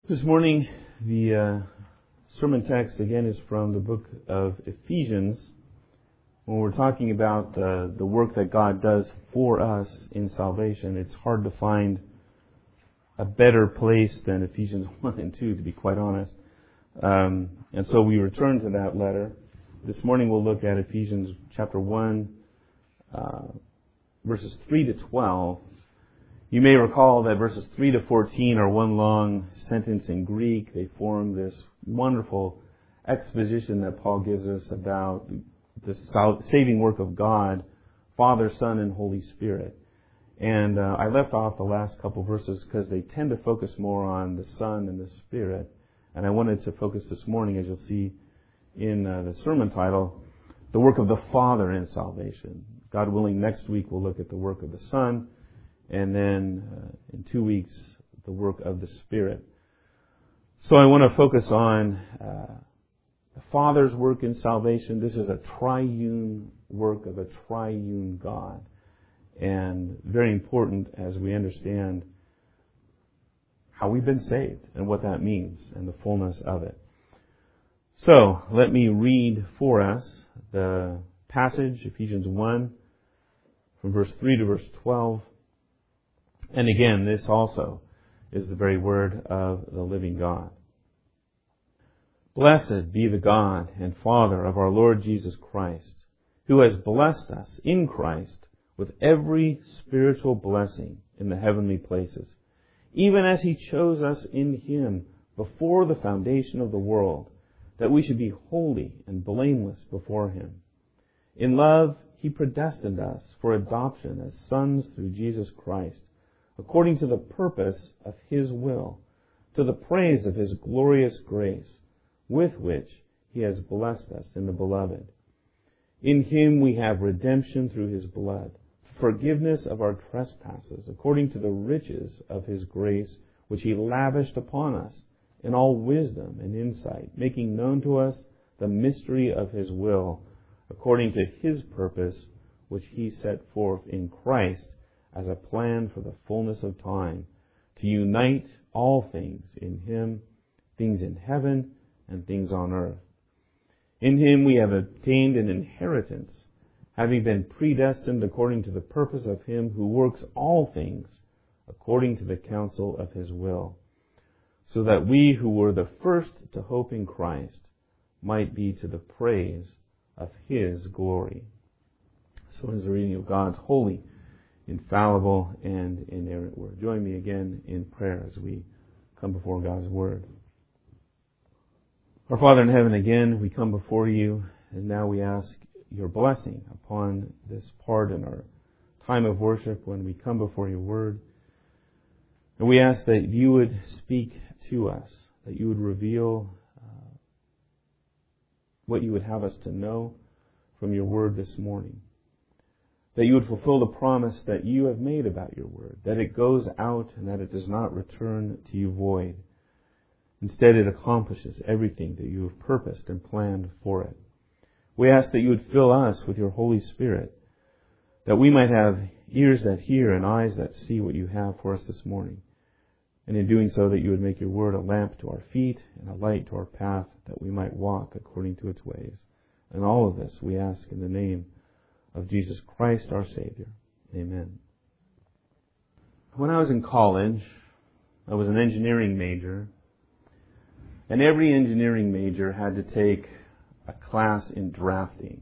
This morning, the sermon text again is from the book of Ephesians. When we're talking about the work that God does for us in salvation, it's hard to find a better place than Ephesians 1 and 2, to be quite honest. And so we return to that letter. This morning we'll look at Ephesians chapter 1, verses 3 to 12. You may recall that verses 3 to 14 are one long sentence in Greek. They form this wonderful exposition that Paul gives us about the saving work of God, Father, Son, and Holy Spirit. And I left off the last couple verses because they tend to focus more on the Son and the Spirit. And I wanted to focus this morning, as you'll see in the sermon title, the work of the Father in salvation. God willing, next week we'll look at the work of the Son. And then in 2 weeks, the work of the Spirit. So I want to focus on the Father's work in salvation. This is a triune work of a triune God. And very important as we understand how we've been saved and what that means and the fullness of it. So let me read for us the passage, Ephesians 1, from verse 3 to verse 12. And again, this also is the very word of the living God. Blessed be the God and Father of our Lord Jesus Christ, who has blessed us in Christ with every spiritual blessing in the heavenly places, even as He chose us in Him before the foundation of the world, that we should be holy and blameless before Him. In love, He predestined us for adoption as sons through Jesus Christ, according to the purpose of His will, to the praise of His glorious grace, with which He has blessed us in the Beloved. In Him we have redemption through His blood, forgiveness of our trespasses, according to the riches of His grace, which He lavished upon us in all wisdom and insight, making known to us the mystery of His will, according to His purpose, which He set forth in Christ, as a plan for the fullness of time, to unite all things in Him, things in heaven and things on earth. In Him we have obtained an inheritance, having been predestined according to the purpose of Him who works all things according to the counsel of His will, so that we who were the first to hope in Christ might be to the praise of His glory. So is the reading of God's holy, infallible, and inerrant word. Join me again in prayer as we come before God's word. Our Father in heaven, again, we come before you, and now we ask your blessing upon this part in our time of worship when we come before your word. And we ask that you would speak to us, that you would reveal what you would have us to know from your word this morning. That you would fulfill the promise that you have made about your word, that it goes out and that it does not return to you void. Instead, it accomplishes everything that you have purposed and planned for it. We ask that you would fill us with your Holy Spirit, that we might have ears that hear and eyes that see what you have for us this morning. And in doing so, that you would make your word a lamp to our feet and a light to our path, that we might walk according to its ways. And all of this we ask in the name of Jesus Christ, our Savior. Amen. When I was in college, I was an engineering major, and every engineering major had to take a class in drafting,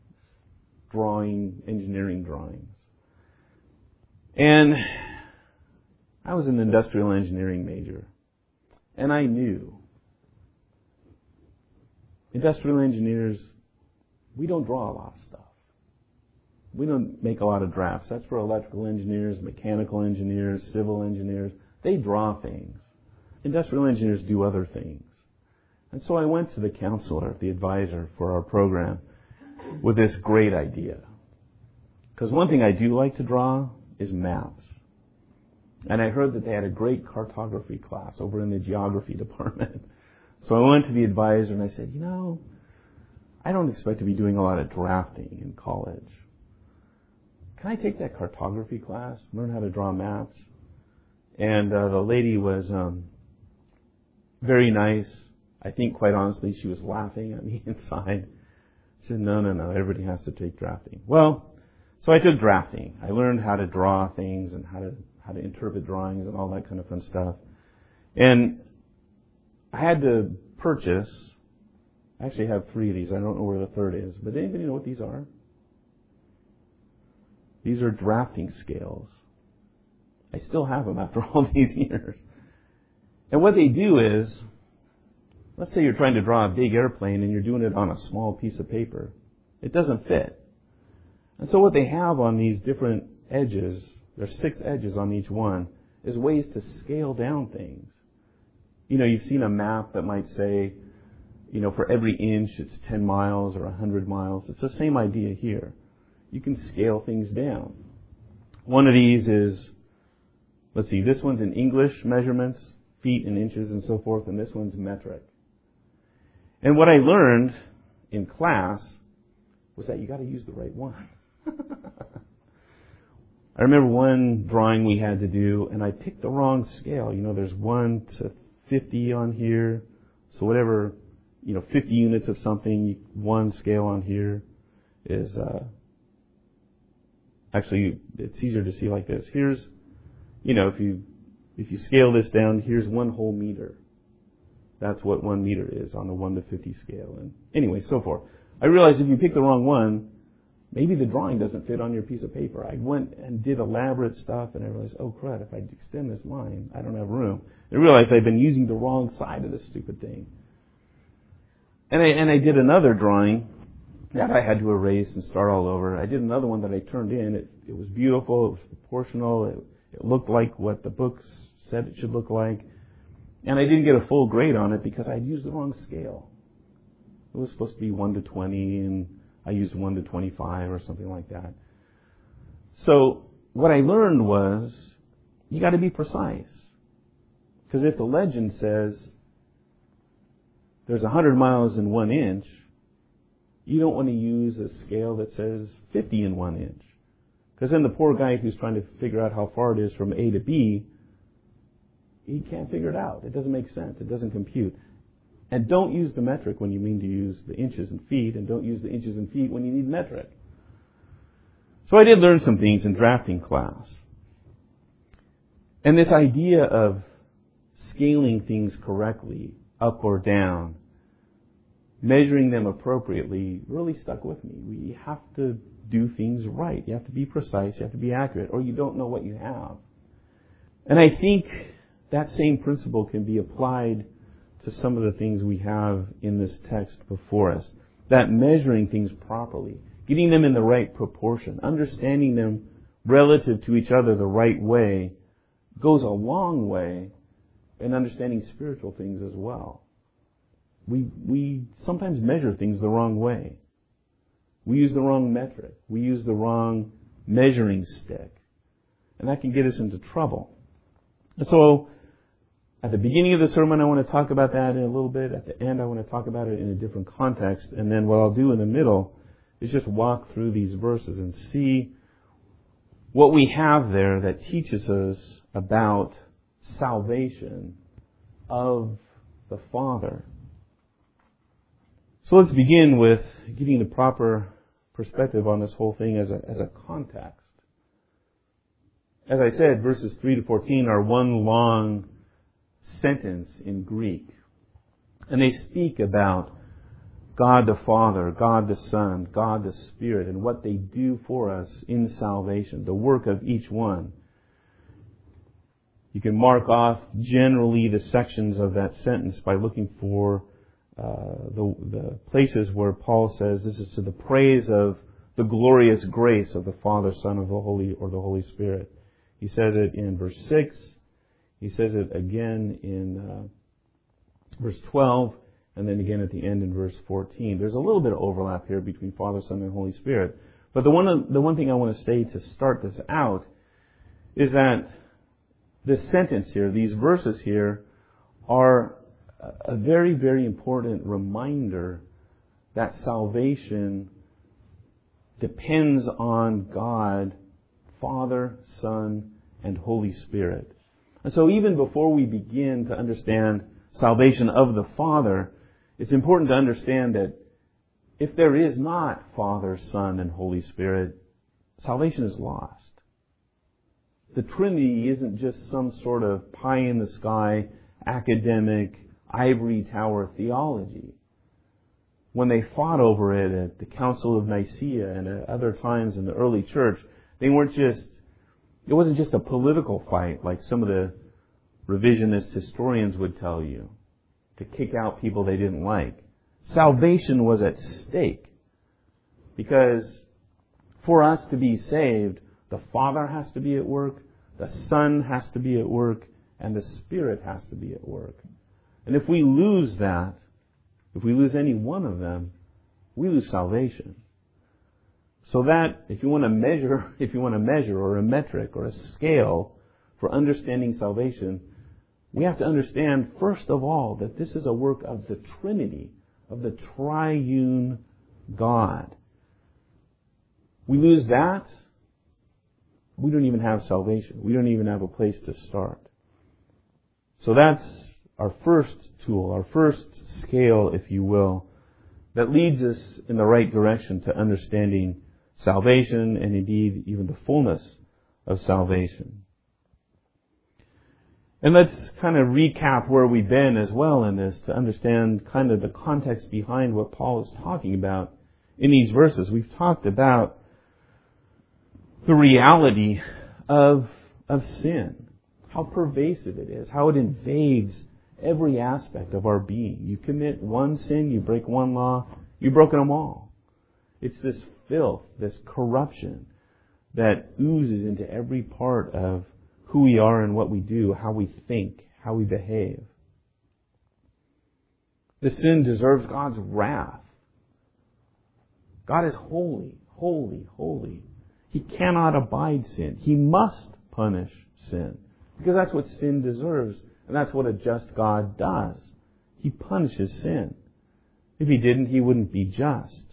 engineering drawings. And I was an industrial engineering major, and I knew industrial engineers, we don't draw a lot of stuff. We don't make a lot of drafts. That's for electrical engineers, mechanical engineers, civil engineers. They draw things. Industrial engineers do other things. And so I went to the counselor, the advisor for our program, with this great idea. Because one thing I do like to draw is maps. And I heard that they had a great cartography class over in the geography department. So I went to the advisor and I said, I don't expect to be doing a lot of drafting in college. Can I take that cartography class, learn how to draw maps? And the lady was very nice. I think, quite honestly, she was laughing at me inside. She said, no, everybody has to take drafting. Well, so I took drafting. I learned how to draw things and how to interpret drawings and all that kind of fun stuff. And I had to purchase, I actually have 3 of these. I don't know where the third is. But anybody know what these are? These are drafting scales. I still have them after all these years. And what they do is, let's say you're trying to draw a big airplane and you're doing it on a small piece of paper. It doesn't fit. And so what they have on these different edges, there's 6 edges on each one, is ways to scale down things. You know, you've seen a map that might say, you know, for every inch it's 10 miles or 100 miles. It's the same idea here. You can scale things down. One of these is, let's see, this one's in English measurements, feet and inches and so forth, and this one's metric. And what I learned in class was that you got to use the right one. I remember one drawing we had to do, and I picked the wrong scale. You know, there's 1 to 50 on here, so whatever, 50 units of something, one scale on here is, actually, it's easier to see like this. Here's, if you scale this down, here's 1 whole meter. That's what 1 meter is on the 1 to 50 scale. And anyway, so forth. I realized if you pick the wrong one, maybe the drawing doesn't fit on your piece of paper. I went and did elaborate stuff, and I realized, oh crud, if I extend this line, I don't have room. I realized I'd been using the wrong side of this stupid thing. And I did another drawing that I had to erase and start all over. I did another one that I turned in. It was beautiful. It was proportional. It looked like what the books said it should look like. And I didn't get a full grade on it because I'd used the wrong scale. It was supposed to be 1 to 20, and I used 1 to 25 or something like that. So what I learned was you got to be precise. Because if the legend says there's 100 miles in 1 inch, you don't want to use a scale that says 50 in 1 inch. Because then the poor guy who's trying to figure out how far it is from A to B, he can't figure it out. It doesn't make sense. It doesn't compute. And don't use the metric when you mean to use the inches and feet, and don't use the inches and feet when you need metric. So I did learn some things in drafting class. And this idea of scaling things correctly, up or down, measuring them appropriately, really stuck with me. We have to do things right. You have to be precise. You have to be accurate, or you don't know what you have. And I think that same principle can be applied to some of the things we have in this text before us. That measuring things properly, getting them in the right proportion, understanding them relative to each other the right way, goes a long way in understanding spiritual things as well. We sometimes measure things the wrong way. We use the wrong metric. We use the wrong measuring stick. And that can get us into trouble. And so, at the beginning of the sermon, I want to talk about that in a little bit. At the end, I want to talk about it in a different context. And then what I'll do in the middle is just walk through these verses and see what we have there that teaches us about salvation of the Father. So let's begin with getting the proper perspective on this whole thing as a context. As I said, verses 3 to 14 are one long sentence in Greek. And they speak about God the Father, God the Son, God the Spirit, and what they do for us in salvation, the work of each one. You can mark off generally the sections of that sentence by looking for the places where Paul says this is to the praise of the glorious grace of the Father, Son, of the Holy, or the Holy Spirit. He says it in verse 6. He says it again in verse 12, and then again at the end in verse 14. There's a little bit of overlap here between Father, Son, and Holy Spirit. But the one thing I want to say to start this out is that this sentence here, these verses here, are a very, very important reminder that salvation depends on God, Father, Son, and Holy Spirit. And so even before we begin to understand salvation of the Father, it's important to understand that if there is not Father, Son, and Holy Spirit, salvation is lost. The Trinity isn't just some sort of pie-in-the-sky, academic, ivory tower theology. When they fought over it at the Council of Nicaea and at other times in the early church, it wasn't just a political fight like some of the revisionist historians would tell you, to kick out people they didn't like. Salvation was at stake. Because for us to be saved, the Father has to be at work, the Son has to be at work, and the Spirit has to be at work. And if we lose that, if we lose any one of them, we lose salvation. So that, if you want to measure or a metric or a scale for understanding salvation, we have to understand, first of all, that this is a work of the Trinity, of the triune God. We lose that, we don't even have salvation. We don't even have a place to start. So that's our first tool, our first scale, if you will, that leads us in the right direction to understanding salvation and indeed even the fullness of salvation. And let's kind of recap where we've been as well in this to understand kind of the context behind what Paul is talking about in these verses. We've talked about the reality of sin, how pervasive it is, how it invades every aspect of our being. You commit one sin, you break one law, you've broken them all. It's this filth, this corruption that oozes into every part of who we are and what we do, how we think, how we behave. The sin deserves God's wrath. God is holy, holy, holy. He cannot abide sin. He must punish sin. Because that's what sin deserves. And that's what a just God does. He punishes sin. If He didn't, He wouldn't be just.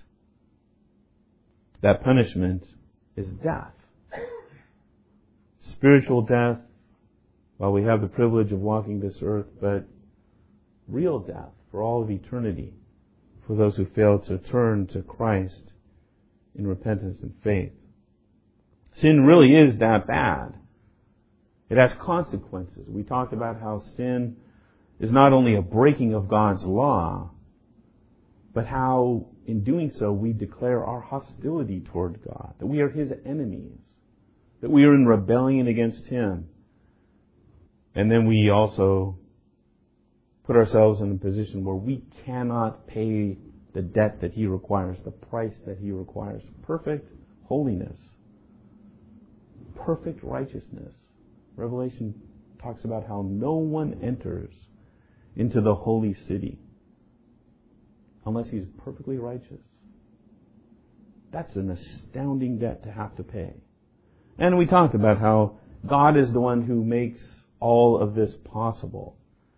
That punishment is death. Spiritual death, while we have the privilege of walking this earth, but real death for all of eternity for those who fail to turn to Christ in repentance and faith. Sin really is that bad. It has consequences. We talked about how sin is not only a breaking of God's law, but how in doing so we declare our hostility toward God, that we are His enemies, that we are in rebellion against Him. And then we also put ourselves in a position where we cannot pay the debt that He requires, the price that He requires. Perfect holiness. Perfect righteousness. Revelation talks about how no one enters into the holy city unless he's perfectly righteous. That's an astounding debt to have to pay. And we talked about how God is the one who makes all of this possible.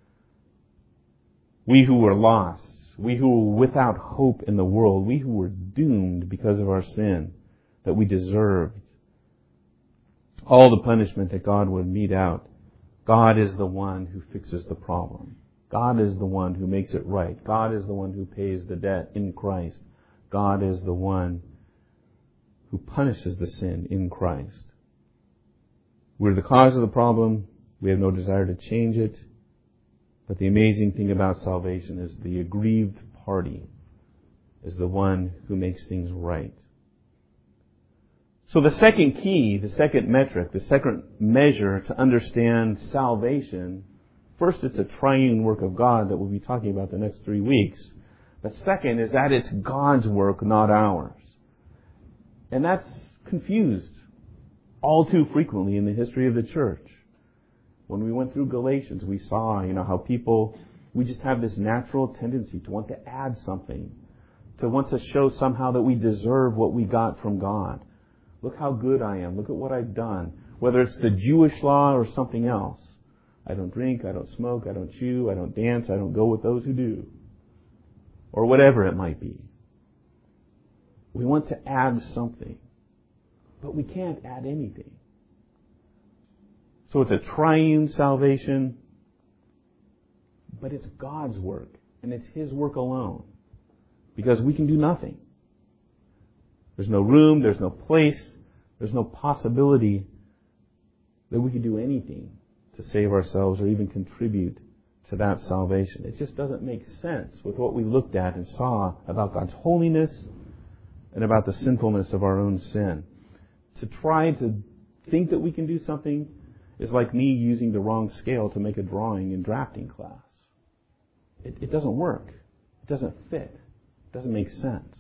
We who were lost, we who were without hope in the world, we who were doomed because of our sin that we deserved, all the punishment that God would mete out, God is the one who fixes the problem. God is the one who makes it right. God is the one who pays the debt in Christ. God is the one who punishes the sin in Christ. We're the cause of the problem. We have no desire to change it. But the amazing thing about salvation is the aggrieved party is the one who makes things right. So the second key, the second metric, the second measure to understand salvation, first it's a triune work of God that we'll be talking about the next 3 weeks. But second is that it's God's work, not ours. And that's confused all too frequently in the history of the church. When we went through Galatians, we saw, how we just have this natural tendency to want to add something, to want to show somehow that we deserve what we got from God. Look how good I am. Look at what I've done. Whether it's the Jewish law or something else. I don't drink, I don't smoke, I don't chew, I don't dance, I don't go with those who do. Or whatever it might be. We want to add something. But we can't add anything. So it's a triune salvation, But it's God's work, and it's His work alone. Because we can do nothing. There's no room, there's no place, there's no possibility that we could do anything to save ourselves or even contribute to that salvation. It just doesn't make sense with what we looked at and saw about God's holiness and about the sinfulness of our own sin. To try to think that we can do something is like me using the wrong scale to make a drawing in drafting class. It doesn't work. It doesn't fit. It doesn't make sense.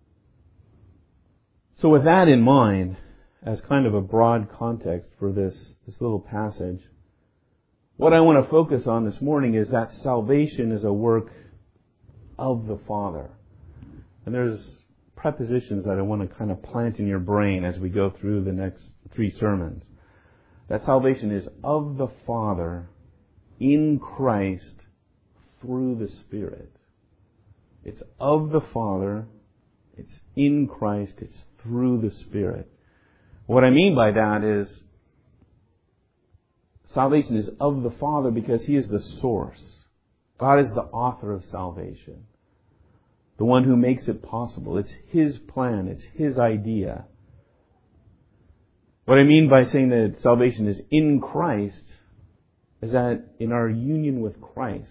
So with that in mind, as kind of a broad context for this little passage, what I want to focus on this morning is that salvation is a work of the Father. And there's prepositions that I want to kind of plant in your brain as we go through the next 3 sermons. That salvation is of the Father in Christ through the Spirit. It's of the Father, it's in Christ, it's through the Spirit. What I mean by that is salvation is of the Father because He is the source. God is the author of salvation. The one who makes it possible. It's His plan. It's His idea. What I mean by saying that salvation is in Christ is that in our union with Christ,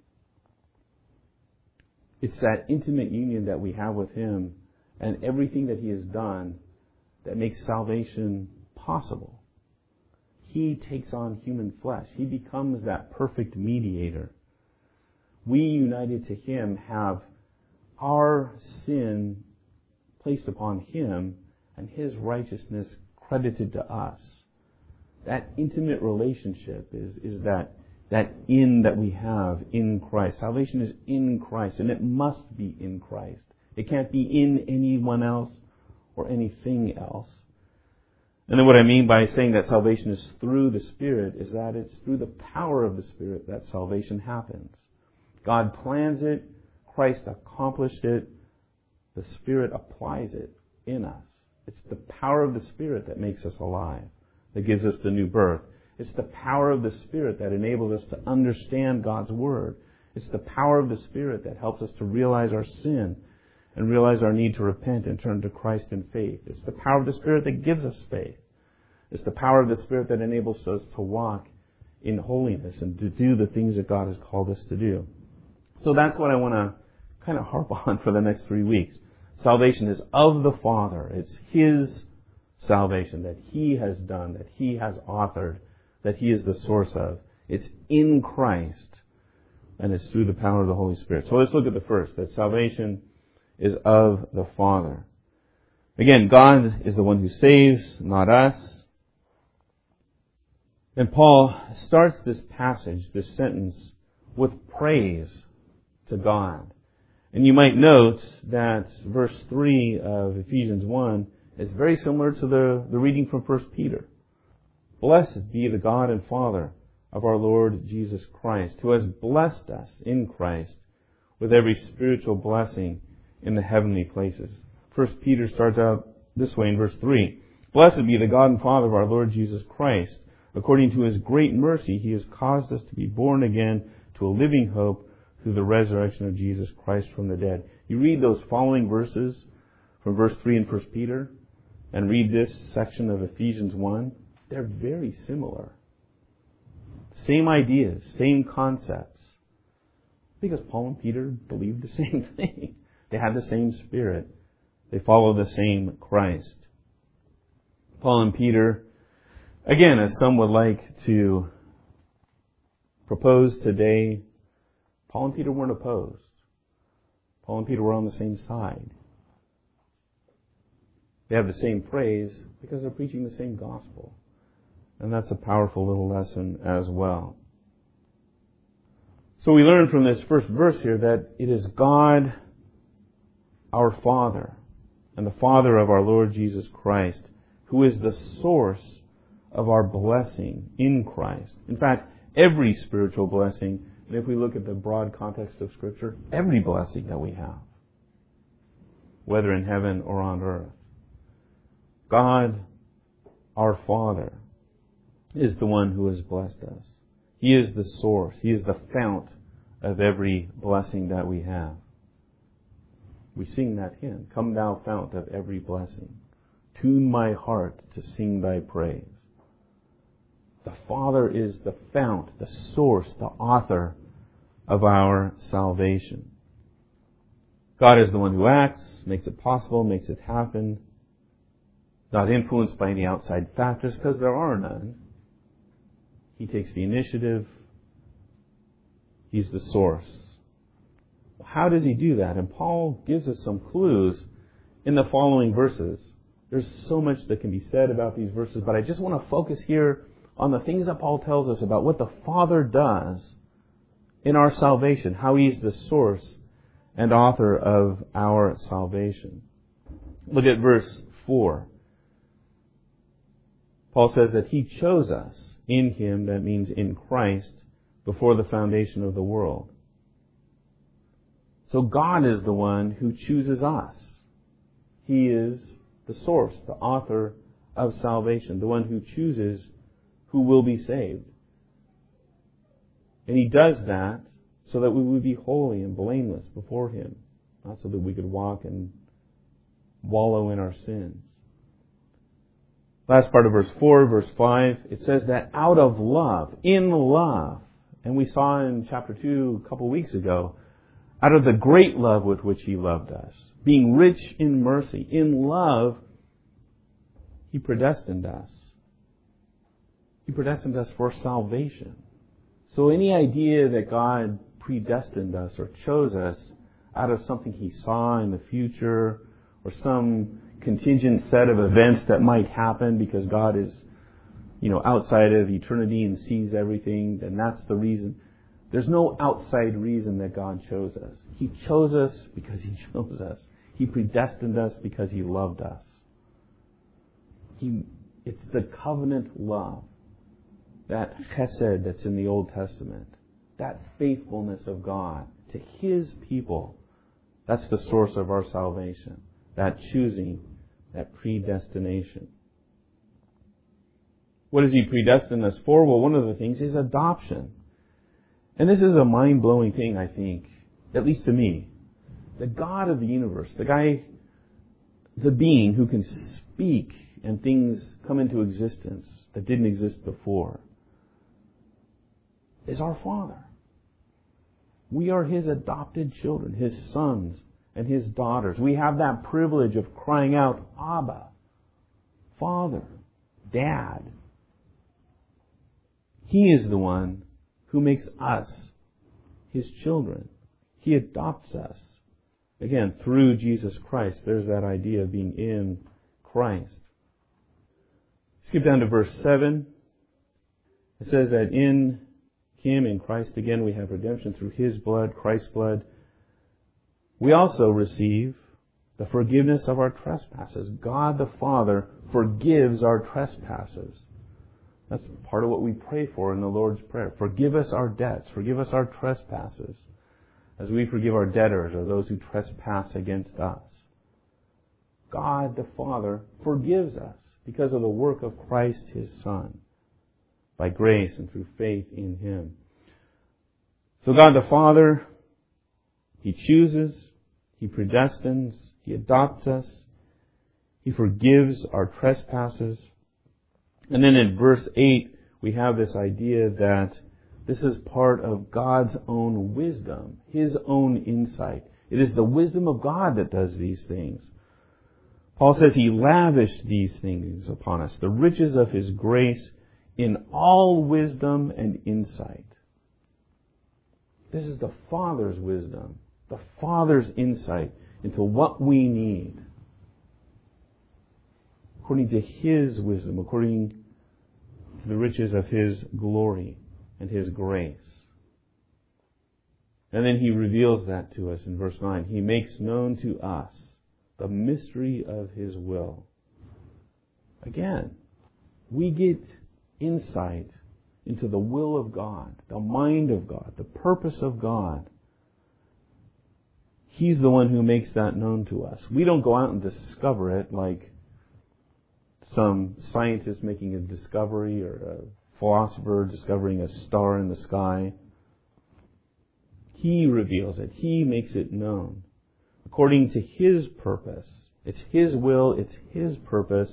it's that intimate union that we have with Him and everything that He has done that makes salvation possible. He takes on human flesh. He becomes that perfect mediator. We, united to Him, have our sin placed upon Him and His righteousness credited to us. That intimate relationship is that in that we have in Christ. Salvation is in Christ, and it must be in Christ. It can't be in anyone else or anything else. And then what I mean by saying that salvation is through the Spirit is that it's through the power of the Spirit that salvation happens. God plans it. Christ accomplished it. The Spirit applies it in us. It's the power of the Spirit that makes us alive, that gives us the new birth. It's the power of the Spirit that enables us to understand God's Word. It's the power of the Spirit that helps us to realize our sin and realize our need to repent and turn to Christ in faith. It's the power of the Spirit that gives us faith. It's the power of the Spirit that enables us to walk in holiness and to do the things that God has called us to do. So that's what I want to kind of harp on for the next 3 weeks. Salvation is of the Father. It's His salvation that He has done, that He has authored, that He is the source of. It's in Christ, and it's through the power of the Holy Spirit. So let's look at the first, that salvation is of the Father. Again, God is the one who saves, not us. And Paul starts this passage, this sentence, with praise to God. And you might note that verse 3 of Ephesians 1 is very similar to the reading from 1 Peter. Blessed be the God and Father of our Lord Jesus Christ, who has blessed us in Christ with every spiritual blessing in the heavenly places. 1 Peter starts out this way in verse 3. Blessed be the God and Father of our Lord Jesus Christ. According to His great mercy, He has caused us to be born again to a living hope through the resurrection of Jesus Christ from the dead. You read those following verses from verse 3 in 1 Peter and read this section of Ephesians 1. They're very similar. Same ideas, same concepts. Because Paul and Peter believed the same thing. They had the same Spirit. They follow the same Christ. Paul and Peter, again, as some would like to propose today, Paul and Peter weren't opposed. Paul and Peter were on the same side. They have the same praise because they're preaching the same gospel. And that's a powerful little lesson as well. So we learn from this first verse here that it is God, our Father, and the Father of our Lord Jesus Christ, who is the source of our blessing in Christ. In fact, every spiritual blessing, and if we look at the broad context of Scripture, every blessing that we have, whether in heaven or on earth. God, our Father, is the one who has blessed us. He is the source. He is the fount of every blessing that we have. We sing that hymn, "Come thou fount of every blessing, tune my heart to sing thy praise." The Father is the fount, the source, the author of our salvation. God is the one who acts, makes it possible, makes it happen, not influenced by any outside factors, because there are none. He takes the initiative. He's the source. How does he do that? And Paul gives us some clues in the following verses. There's so much that can be said about these verses, but I just want to focus here on the things that Paul tells us about what the Father does in our salvation, how He's the source and author of our salvation. Look at verse 4. Paul says that He chose us in Him, that means in Christ, before the foundation of the world. So God is the one who chooses us. He is the source, the author of salvation, the one who chooses who will be saved. And He does that so that we would be holy and blameless before Him, not so that we could walk and wallow in our sins. Last part of verse 4, verse 5, it says that out of love, in love, and we saw in chapter 2 a couple weeks ago, out of the great love with which He loved us, being rich in mercy, in love, He predestined us. He predestined us for salvation. So any idea that God predestined us or chose us out of something He saw in the future or some contingent set of events that might happen because God is, outside of eternity and sees everything, then that's the reason. There's no outside reason that God chose us. He chose us because He chose us. He predestined us because He loved us. It's the covenant love, that chesed that's in the Old Testament, that faithfulness of God to His people. That's the source of our salvation, that choosing, that predestination. What does He predestine us for? Well, one of the things is adoption. And this is a mind-blowing thing, I think, at least to me. The God of the universe, the being who can speak and things come into existence that didn't exist before, is our Father. We are His adopted children, His sons and His daughters. We have that privilege of crying out, Abba, Father, Dad. He is the one who makes us His children. He adopts us. Again, through Jesus Christ. There's that idea of being in Christ. Skip down to verse 7. It says that in Him, in Christ, again, we have redemption through His blood, Christ's blood. We also receive the forgiveness of our trespasses. God the Father forgives our trespasses. That's part of what we pray for in the Lord's Prayer. Forgive us our debts. Forgive us our trespasses, as we forgive our debtors or those who trespass against us. God the Father forgives us because of the work of Christ His Son, by grace and through faith in Him. So God the Father, He chooses, He predestines, He adopts us, He forgives our trespasses. And then in verse 8, we have this idea that this is part of God's own wisdom, His own insight. It is the wisdom of God that does these things. Paul says He lavished these things upon us, the riches of His grace in all wisdom and insight. This is the Father's wisdom, the Father's insight into what we need, according to His wisdom, according to the riches of His glory and His grace. And then He reveals that to us in verse 9. He makes known to us the mystery of His will. Again, we get insight into the will of God, the mind of God, the purpose of God. He's the one who makes that known to us. We don't go out and discover it like some scientist making a discovery or a philosopher discovering a star in the sky. He reveals it. He makes it known. According to His purpose. It's His will. It's His purpose.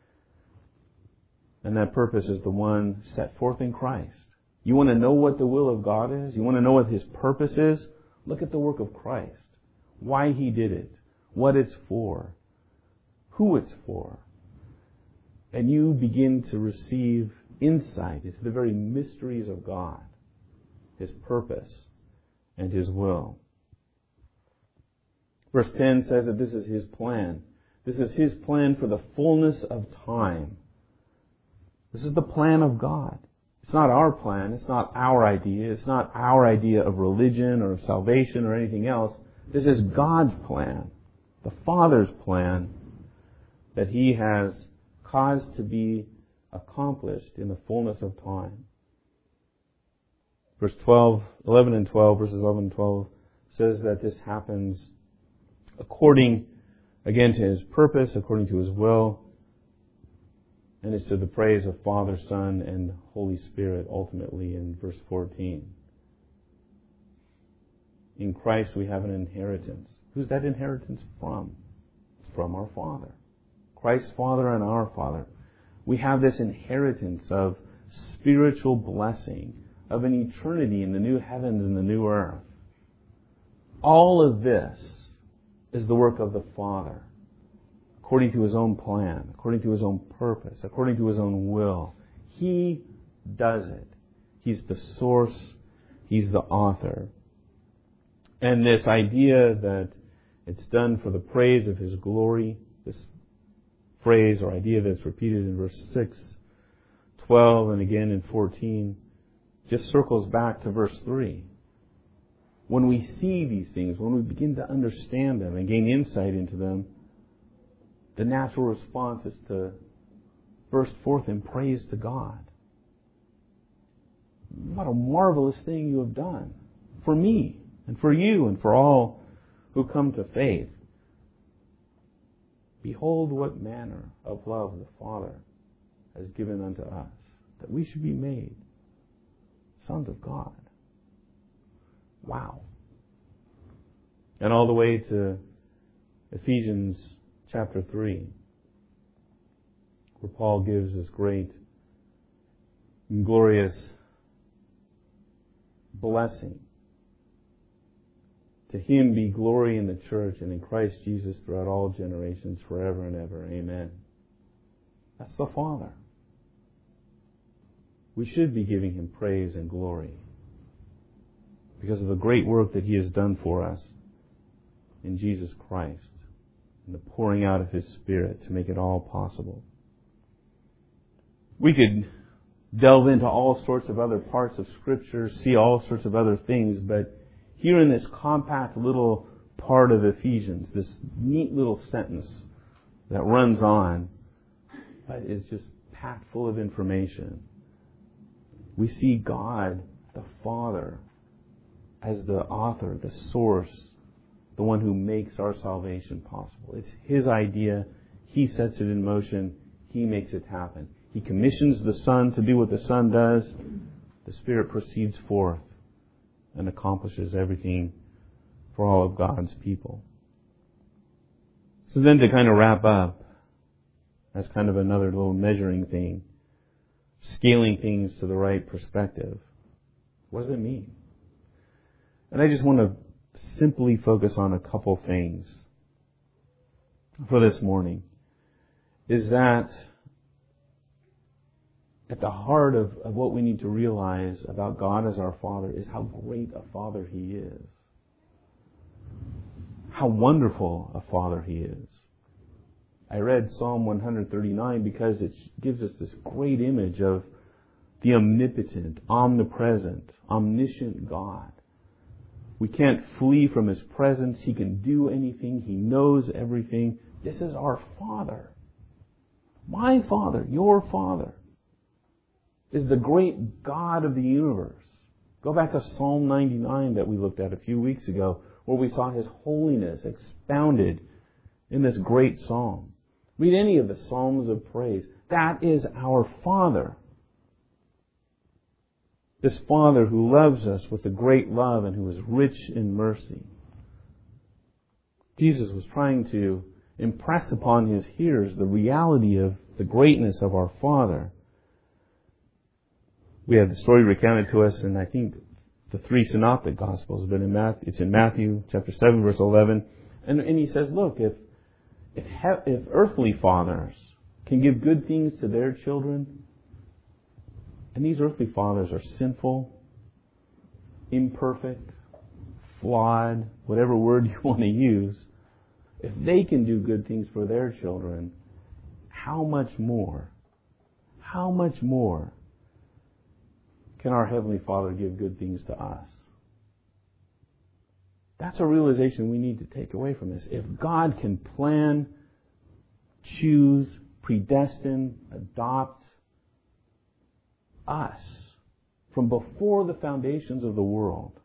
And that purpose is the one set forth in Christ. You want to know what the will of God is? You want to know what His purpose is? Look at the work of Christ. Why He did it. What it's for. Who it's for. And you begin to receive insight into the very mysteries of God. His purpose and His will. Verse 10 says that this is His plan. This is His plan for the fullness of time. This is the plan of God. It's not our plan. It's not our idea. It's not our idea of religion or of salvation or anything else. This is God's plan. The Father's plan that He has caused to be accomplished in the fullness of time. Verse 11 and 12, verses 11 and 12 says that this happens according, again, to His purpose, according to His will, and it's to the praise of Father, Son, and Holy Spirit, ultimately, in verse 14. In Christ we have an inheritance. Who's that inheritance from? It's from our Father. Christ's Father and our Father. We have this inheritance of spiritual blessing, of an eternity in the new heavens and the new earth. All of this is the work of the Father, according to His own plan, according to His own purpose, according to His own will. He does it. He's the source. He's the author. And this idea that it's done for the praise of His glory, this phrase or idea that's repeated in verse 6, 12, and again in 14, just circles back to verse 3. When we see these things, when we begin to understand them and gain insight into them, the natural response is to burst forth in praise to God. What a marvelous thing you have done for me and for you and for all who come to faith. Behold what manner of love the Father has given unto us, that we should be made sons of God. Wow. And all the way to Ephesians chapter 3, where Paul gives this great and glorious blessing. To Him be glory in the church and in Christ Jesus throughout all generations, forever and ever. Amen. That's the Father. We should be giving Him praise and glory because of the great work that He has done for us in Jesus Christ and the pouring out of His Spirit to make it all possible. We could delve into all sorts of other parts of Scripture, see all sorts of other things, but here in this compact little part of Ephesians, this neat little sentence that runs on, is just packed full of information. We see God, the Father, as the author, the source, the one who makes our salvation possible. It's His idea. He sets it in motion. He makes it happen. He commissions the Son to do what the Son does. The Spirit proceeds forth and accomplishes everything for all of God's people. So then to kind of wrap up, as kind of another little measuring thing, scaling things to the right perspective, what does it mean? And I just want to simply focus on a couple things for this morning. Is that at the heart of what we need to realize about God as our Father is how great a Father He is. How wonderful a Father He is. I read Psalm 139 because it gives us this great image of the omnipotent, omnipresent, omniscient God. We can't flee from His presence. He can do anything. He knows everything. This is our Father. My Father, your Father, is the great God of the universe. Go back to Psalm 99 that we looked at a few weeks ago, where we saw His holiness expounded in this great psalm. Read any of the Psalms of praise. That is our Father. This Father who loves us with a great love and who is rich in mercy. Jesus was trying to impress upon His hearers the reality of the greatness of our Father. We have the story recounted to us in, I think, the 3 synoptic Gospels, but it's in Matthew chapter 7, verse 11. And He says, look, if earthly fathers can give good things to their children, and these earthly fathers are sinful, imperfect, flawed, whatever word you want to use, if they can do good things for their children, how much more can our Heavenly Father give good things to us? That's a realization we need to take away from this. If God can plan, choose, predestine, adopt us from before the foundations of the world,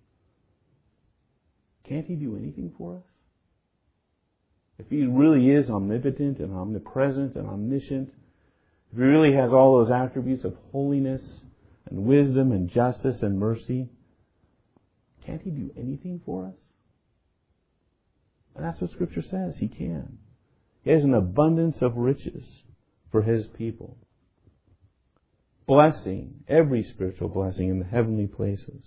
can't He do anything for us? If He really is omnipotent and omnipresent and omniscient, if He really has all those attributes of holiness and wisdom and justice and mercy, can't He do anything for us? And that's what Scripture says. He can. He has an abundance of riches for His people. Blessing, every spiritual blessing in the heavenly places.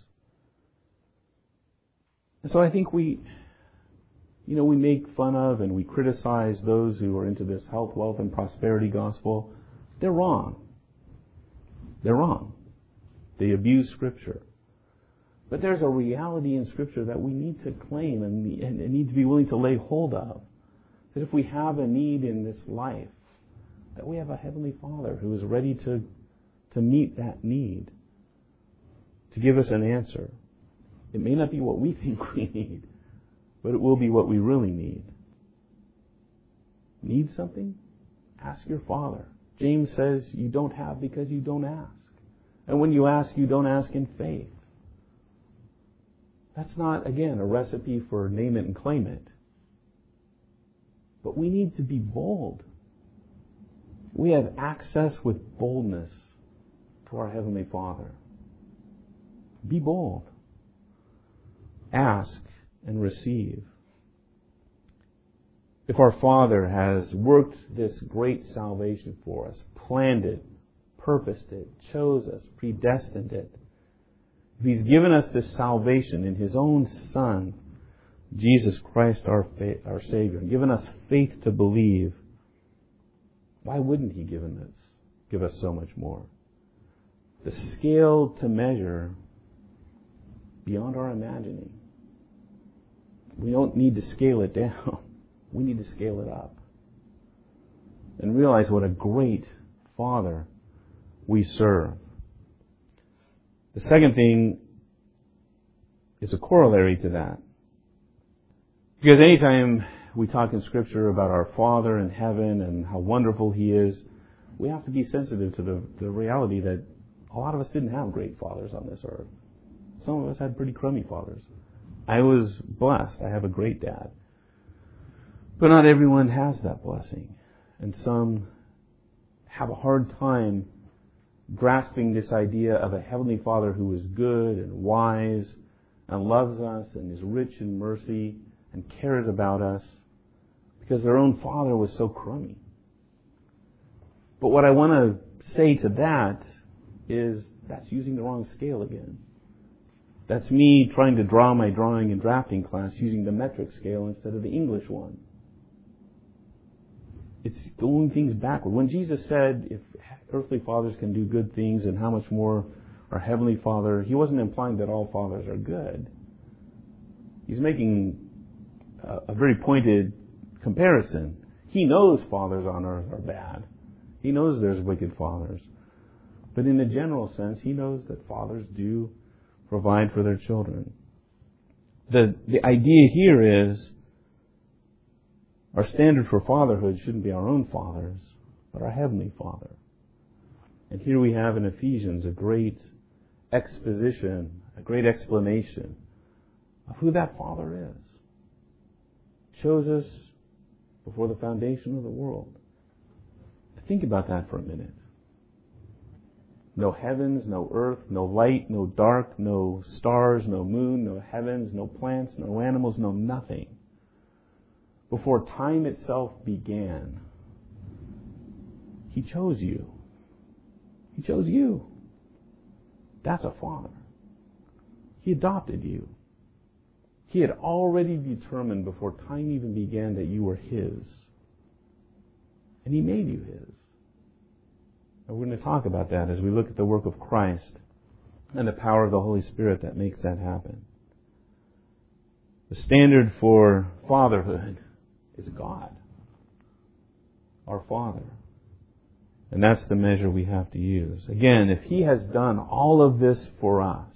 And so I think we make fun of and we criticize those who are into this health, wealth, and prosperity gospel. They're wrong. They're wrong. They abuse Scripture. But there's a reality in Scripture that we need to claim and need to be willing to lay hold of. That if we have a need in this life, that we have a Heavenly Father who is ready to meet that need, to give us an answer. It may not be what we think we need, but it will be what we really need. Need something? Ask your Father. James says you don't have because you don't ask. And when you ask, you don't ask in faith. That's not, again, a recipe for name it and claim it. But we need to be bold. We have access with boldness to our Heavenly Father. Be bold. Ask and receive. If our Father has worked this great salvation for us, planned it, purposed it, chose us, predestined it, if He's given us this salvation in His own Son, Jesus Christ our Savior, and given us faith to believe, why wouldn't He give us so much more? The scale to measure beyond our imagining. We don't need to scale it down. We need to scale it up. And realize what a great Father we serve. The second thing is a corollary to that. Because anytime we talk in Scripture about our Father in heaven and how wonderful He is, we have to be sensitive to the reality that a lot of us didn't have great fathers on this earth. Some of us had pretty crummy fathers. I was blessed. I have a great dad. But not everyone has that blessing. And some have a hard time grasping this idea of a Heavenly Father who is good and wise and loves us and is rich in mercy and cares about us because their own father was so crummy. But what I want to say to that is that's using the wrong scale again. That's me trying to draw my drawing and drafting class using the metric scale instead of the English one. It's going things backward. When Jesus said, if earthly fathers can do good things, and how much more our Heavenly Father, He wasn't implying that all fathers are good. He's making a very pointed comparison. He knows fathers on earth are bad. He knows there's wicked fathers. But in a general sense, He knows that fathers do provide for their children. The idea here is our standard for fatherhood shouldn't be our own fathers, but our Heavenly Father. And here we have in Ephesians a great exposition, a great explanation of who that Father is. Chose us before the foundation of the world. Think about that for a minute. No heavens, no earth, no light, no dark, no stars, no moon, no heavens, no plants, no animals, no nothing. Before time itself began, He chose you. He chose you. That's a Father. He adopted you. He had already determined before time even began that you were His. And He made you His. And we're going to talk about that as we look at the work of Christ and the power of the Holy Spirit that makes that happen. The standard for fatherhood is God, our Father. And that's the measure we have to use. Again, if He has done all of this for us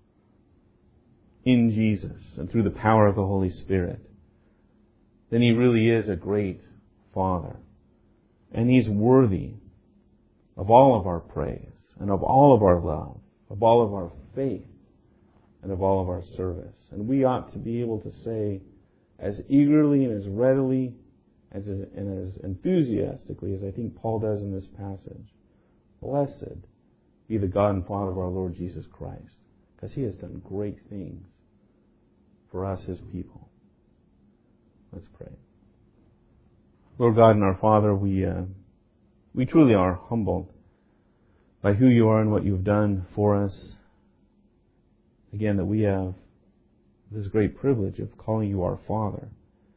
in Jesus and through the power of the Holy Spirit, then He really is a great Father. And He's worthy of all of our praise and of all of our love, of all of our faith and of all of our service. And we ought to be able to say as eagerly and as readily and as enthusiastically as I think Paul does in this passage, blessed be the God and Father of our Lord Jesus Christ, because He has done great things for us, His people. Let's pray. Lord God and our Father, we truly are humbled by who You are and what You've done for us. Again, that we have this great privilege of calling You our Father.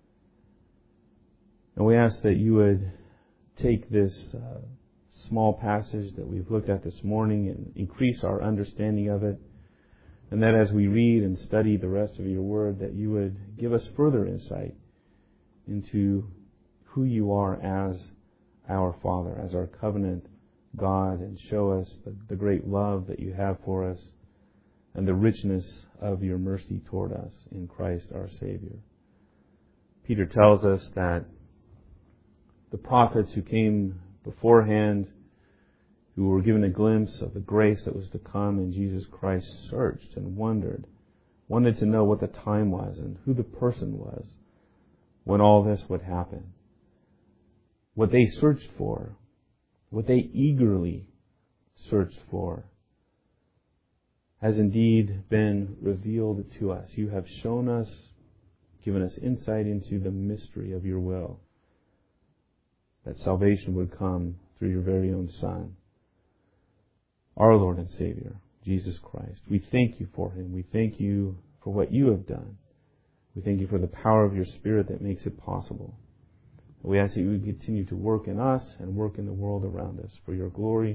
And we ask that You would take this small passage that we've looked at this morning and increase our understanding of it. And that as we read and study the rest of Your Word, that You would give us further insight into who You are as our Father, as our covenant God, and show us the great love that You have for us and the richness of Your mercy toward us in Christ our Savior. Peter tells us that the prophets who came beforehand, who were given a glimpse of the grace that was to come in Jesus Christ, searched and wanted to know what the time was and who the person was when all this would happen. What they searched for, what they eagerly searched for, has indeed been revealed to us. You have shown us, given us insight into the mystery of Your will, that salvation would come through Your very own Son, our Lord and Savior, Jesus Christ. We thank You for Him. We thank You for what You have done. We thank You for the power of Your Spirit that makes it possible. We ask that You would continue to work in us and work in the world around us for Your glory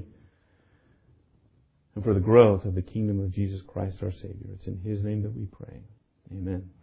and for the growth of the kingdom of Jesus Christ our Savior. It's in His name that we pray. Amen.